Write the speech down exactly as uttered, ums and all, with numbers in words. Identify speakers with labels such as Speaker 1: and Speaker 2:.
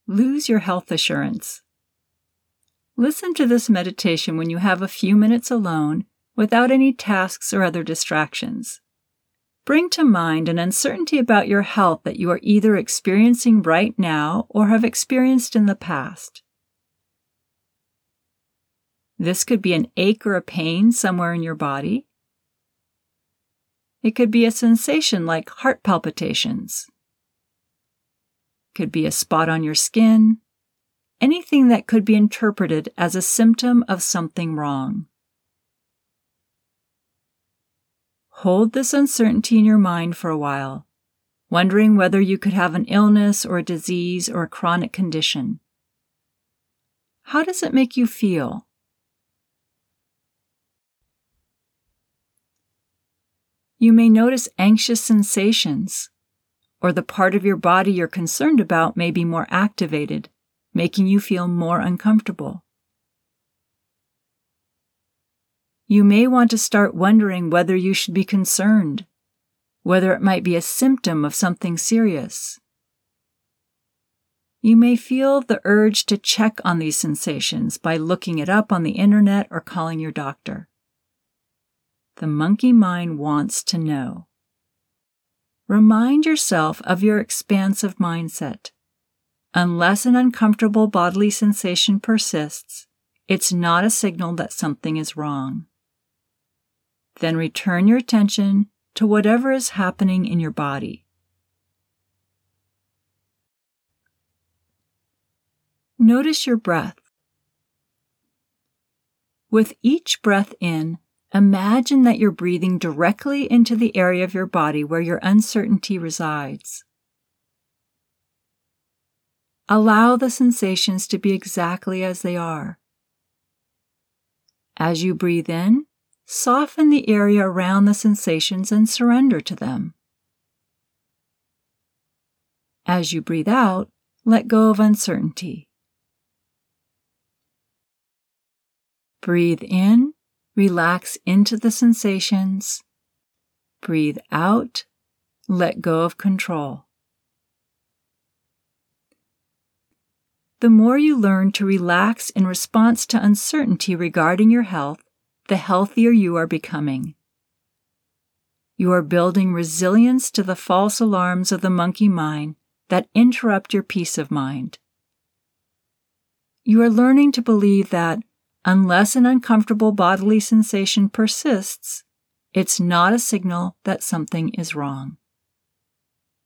Speaker 1: Lose your health assurance. Listen to this meditation when you have a few minutes alone without any tasks or other distractions. Bring to mind an uncertainty about your health that you are either experiencing right now or have experienced in the past. This could be an ache or a pain somewhere in your body. It could be a sensation like heart palpitations. It could be a spot on your skin. Anything that could be interpreted as a symptom of something wrong. Hold this uncertainty in your mind for a while, wondering whether you could have an illness or a disease or a chronic condition. How does it make you feel? You may notice anxious sensations, or the part of your body you're concerned about may be more activated, making you feel more uncomfortable. You may want to start wondering whether you should be concerned, whether it might be a symptom of something serious. You may feel the urge to check on these sensations by looking it up on the internet or calling your doctor. The monkey mind wants to know. Remind yourself of your expansive mindset. Unless an uncomfortable bodily sensation persists, it's not a signal that something is wrong. Then return your attention to whatever is happening in your body. Notice your breath. With each breath in, imagine that you're breathing directly into the area of your body where your uncertainty resides. Allow the sensations to be exactly as they are. As you breathe in, soften the area around the sensations and surrender to them. As you breathe out, let go of uncertainty. Breathe in, relax into the sensations. Breathe out, let go of control. The more you learn to relax in response to uncertainty regarding your health, the healthier you are becoming. You are building resilience to the false alarms of the monkey mind that interrupt your peace of mind. You are learning to believe that, unless an uncomfortable bodily sensation persists, it's not a signal that something is wrong.